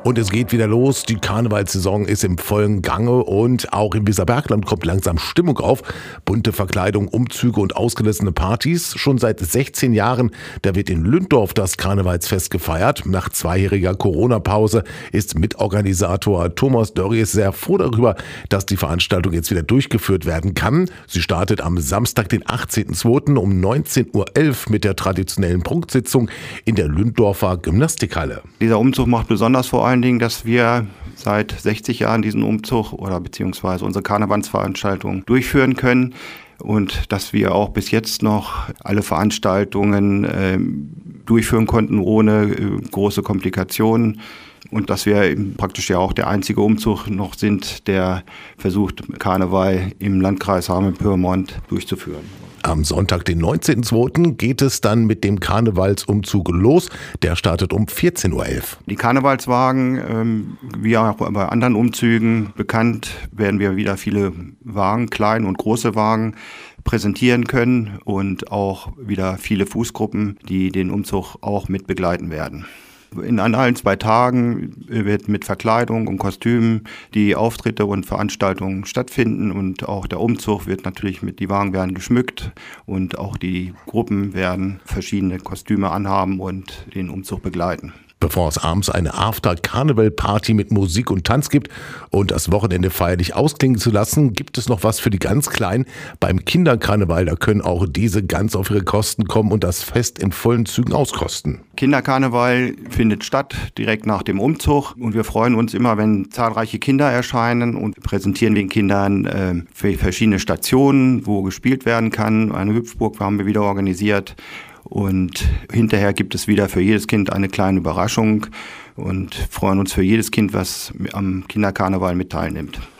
Und es geht wieder los. Die Karnevalssaison ist im vollen Gange und auch im Weserbergland kommt langsam Stimmung auf. Bunte Verkleidung, Umzüge und ausgelassene Partys. Schon seit 16 Jahren, da wird in Lünndorf das Karnevalsfest gefeiert. Nach 2-jähriger Corona-Pause ist Mitorganisator Thomas Dörries sehr froh darüber, dass die Veranstaltung jetzt wieder durchgeführt werden kann. Sie startet am Samstag, den 18.02. um 19.11 Uhr mit der traditionellen Prunksitzung in der Lünndorfer Gymnastikhalle. Dieser Umzug macht besonders vor allen Dingen, dass wir seit 60 Jahren diesen Umzug oder beziehungsweise unsere Karnevalsveranstaltung durchführen können und dass wir auch bis jetzt noch alle Veranstaltungen durchführen konnten ohne große Komplikationen. Und dass wir praktisch ja auch der einzige Umzug noch sind, der versucht, Karneval im Landkreis Hameln-Pyrmont durchzuführen. Am Sonntag, den 19.02. geht es dann mit dem Karnevalsumzug los. Der startet um 14.11 Uhr. Die Karnevalswagen, wie auch bei anderen Umzügen bekannt, werden wir wieder viele Wagen, kleine und große Wagen, präsentieren können und auch wieder viele Fußgruppen, die den Umzug auch mit begleiten werden. An allen 2 Tagen wird mit Verkleidung und Kostümen die Auftritte und Veranstaltungen stattfinden und auch der Umzug wird natürlich die Wagen werden geschmückt und auch die Gruppen werden verschiedene Kostüme anhaben und den Umzug begleiten. Bevor es abends eine After-Karneval-Party mit Musik und Tanz gibt und das Wochenende feierlich ausklingen zu lassen, gibt es noch was für die ganz Kleinen. Beim Kinderkarneval, da können auch diese ganz auf ihre Kosten kommen und das Fest in vollen Zügen auskosten. Kinderkarneval findet statt direkt nach dem Umzug und wir freuen uns immer, wenn zahlreiche Kinder erscheinen und präsentieren den Kindern für verschiedene Stationen, wo gespielt werden kann. Eine Hüpfburg haben wir wieder organisiert. Und hinterher gibt es wieder für jedes Kind eine kleine Überraschung und freuen uns für jedes Kind, was am Kinderkarneval mit teilnimmt.